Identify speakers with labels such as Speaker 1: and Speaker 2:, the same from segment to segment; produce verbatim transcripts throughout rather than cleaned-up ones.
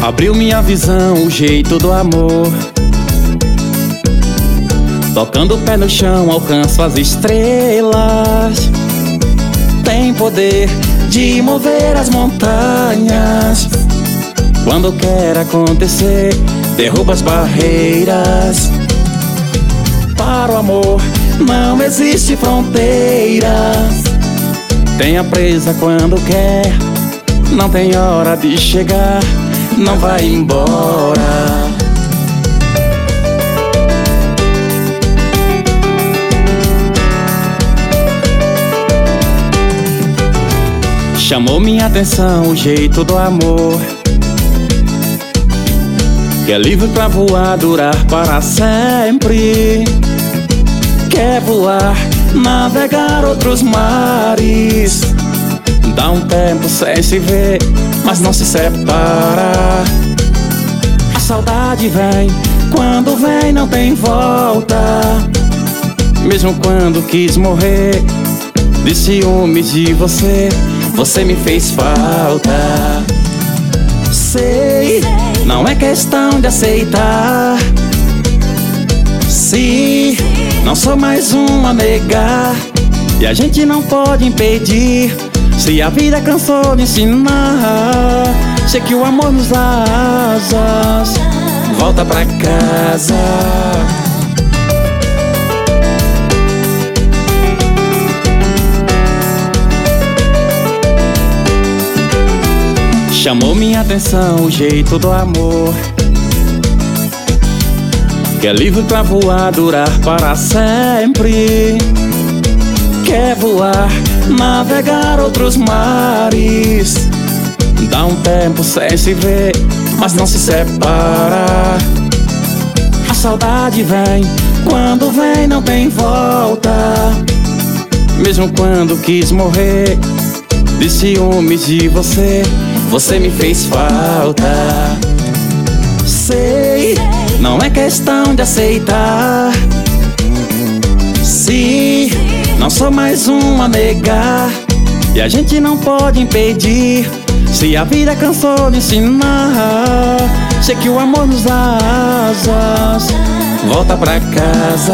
Speaker 1: Abriu minha visão, o jeito do amor. Tocando o pé no chão, alcanço as estrelas. Tem poder de mover as montanhas. Quando quer acontecer, derruba as barreiras. Para o amor não existe fronteiras. Tenha presa quando quer, não tem hora de chegar, não vai embora. Chamou minha atenção o jeito do amor, que é livre pra voar, durar para sempre. Quer voar, navegar outros mares. Dá um tempo sem se ver, mas não se separa. A saudade vem, quando vem não tem volta. Mesmo quando quis morrer de ciúmes de você, você me fez falta. Sei, não é questão de aceitar. Se não sou mais um a negar, e a gente não pode impedir. Se a vida cansou de ensinar, sei que o amor nos dá asas. Volta pra casa. Chamou minha atenção o jeito do amor, que é livre pra voar, durar para sempre. Quer voar, navegar outros mares. Dá um tempo sem se ver, mas não se separa. A saudade vem, quando vem não tem volta. Mesmo quando quis morrer de ciúmes de você, você me fez falta. Sei, não é questão de aceitar. Se não sou mais um a negar, e a gente não pode impedir. Se a vida cansou de ensinar, sei que o amor nos dá asas. Volta pra casa.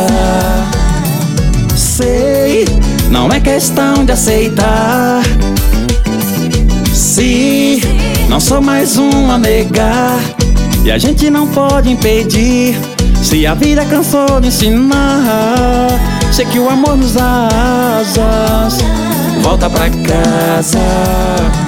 Speaker 1: Sei, não é questão de aceitar. Se não sou mais um a negar, e a gente não pode impedir. Se a vida cansou de ensinar, sei que o amor nos dá asas. Volta pra casa.